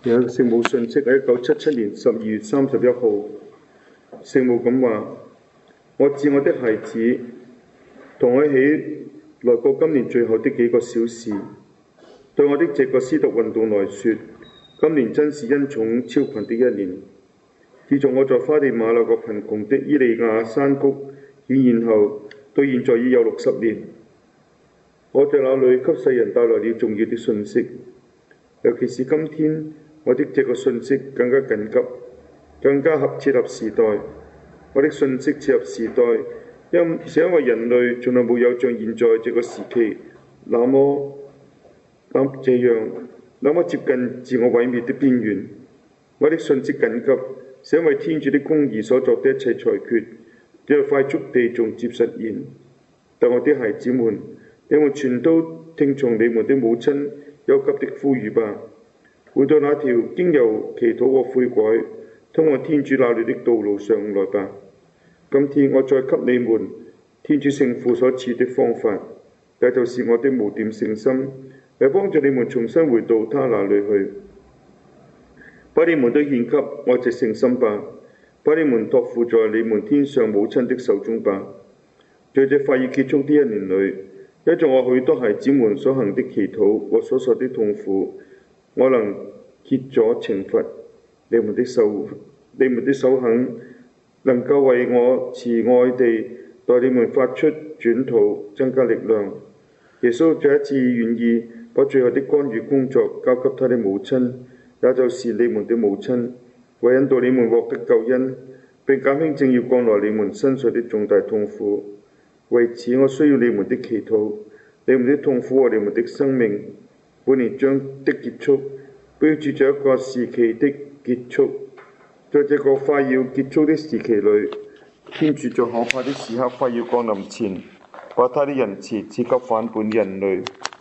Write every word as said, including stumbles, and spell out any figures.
有一個聖母信息喺一九七七年十二月三十一號，聖母咁話：我致我的孩子，同我一起來過今年最後的幾個小時。對我的這個司鐸運動來說，今年真是恩寵超群的一年。自從我在花地瑪那個貧窮的伊利亞山谷顯現後，到現在已有六十年。我在那裏給世人帶來了重要的信息，尤其是今天，我的這個信息更加緊急，更加合切合時代。我的信息切合時代，因是因為人類從來沒有像現在這個時期那麼那這樣那麼接近自我毀滅的邊緣。我的信息緊急，是因為天主的公義所作的一切裁決，要快速地從接實現。但我的孩子們，你們全都聽從你們的母親憂急的呼籲吧，回到那條經由祈禱和悔改通往天主那裏的道路上來吧。今天我再給你們天主聖父所賜的方法，也就是我的無點聖心，來幫助你們重新回到他那裏去。把你們都獻給愛這聖心吧，把你們託付在你們天上母親的手中吧。在這快要結束的一年裏，因着我許多孩子們所行的祈禱和所受的痛苦，我能竭咗懲罰你們的手，你們的手肯能夠為我慈愛地代你們發出轉禱，增加力量。耶穌再一次願意把最後的干預工作交給他的母親，也就是你們的母親，為引導你們獲得救恩，並減輕正要降來你們身上的重大痛苦。為此，我需要你們的祈禱，你們的痛苦和你們的生命。本年將的結束，標誌着一個時期的結束。在這個快要結束的時期裏，天主在可怕的時刻快要降臨前，把他的仁慈賜給反叛人類。